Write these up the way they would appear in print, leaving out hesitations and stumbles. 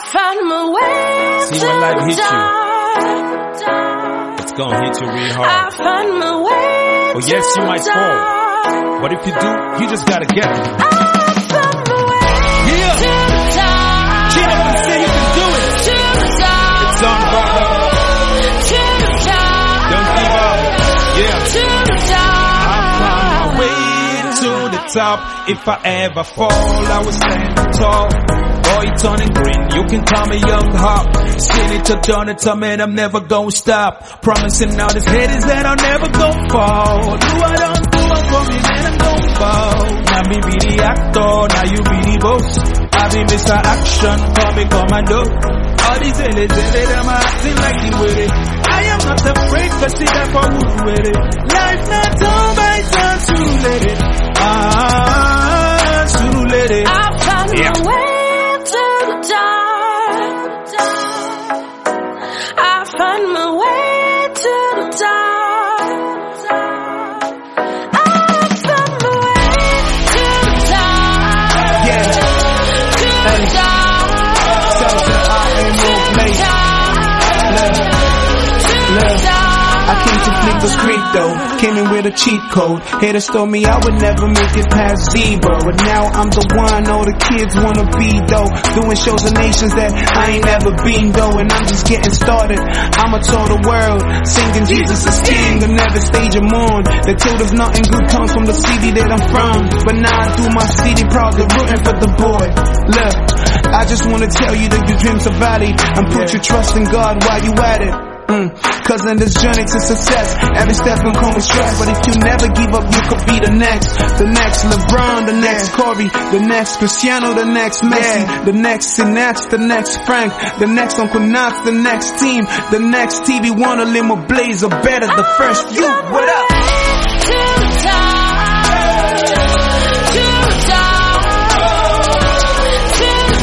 found my way. See, when life hits you, it's gonna hit you real hard. I found my way. Oh yes, you might fall, but if you do, you just gotta get it. I found my way to the top. Get up and say you can do it. To the top. It's on, brother. To the top. Don't give up. Yeah. To the top. I found my way to the top. If I ever fall, I will stand tall. Boy, turning green, you can call me Young Hop. Seen it to done it, man, I'm never gonna stop. Promising all this haters that I'm never gonna fall. Do I don't do it for me, man, I'm gonna fall. Now me be the actor, now you be the boss. I be Mr. Action, call me commando. All these haters, them acting like you with it. I am not afraid, cause see that for who with it. Life not over, it's not too late. Too late. I found my way to the top. I found my way to the top. I found my way to the top. Yeah. To the top. So to the top. I came to flip the script though, came in with a cheat code. Haters told me I would never make it past zero, but now I'm the one all the kids wanna be though. Doing shows in nations that I ain't never been though, and I'm just getting started. I'ma tour the world, singing Jesus is King, and never stage a mourn. They told us nothing good comes from the city that I'm from, but now I do my city proud, they're rooting for the boy. Look, I just wanna tell you that your dreams are valid, and put your trust in God while you at it. Cause in this journey to success, every step can come with stress. But if you never give up, you could be the next LeBron, the next Kobe, the next Cristiano, the next Messi, the next Sinats, the next Frank, the next Uncle Knox, the next team, the next TV Warner, Limo Blaze, or better, the first you. What up? To the top, to the top, to the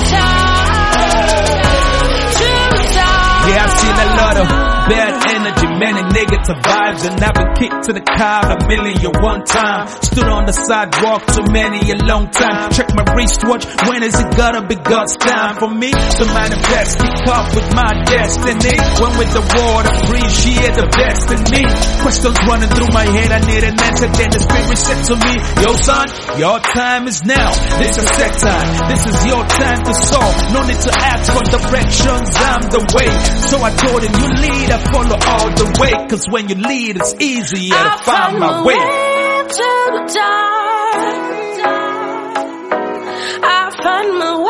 top, to the top. Yeah, I've seen a lot of bad energy, many negative vibes, and I've been kicked to the car 1,000,001 time. Stood on the sidewalk too many a long time. Check my wristwatch, when is it gonna be God's time for me to manifest, kick off with my destiny? When with the world, appreciate the best in me. Questions running through my head, I need an answer, then the spirit said to me, yo son, your time is now. This is set time, this is your time to solve. No need to ask for directions, I'm the way. So I told him, you lead, I follow all the way. Cause when you lead, it's easier to find my way. To the top. I found my way.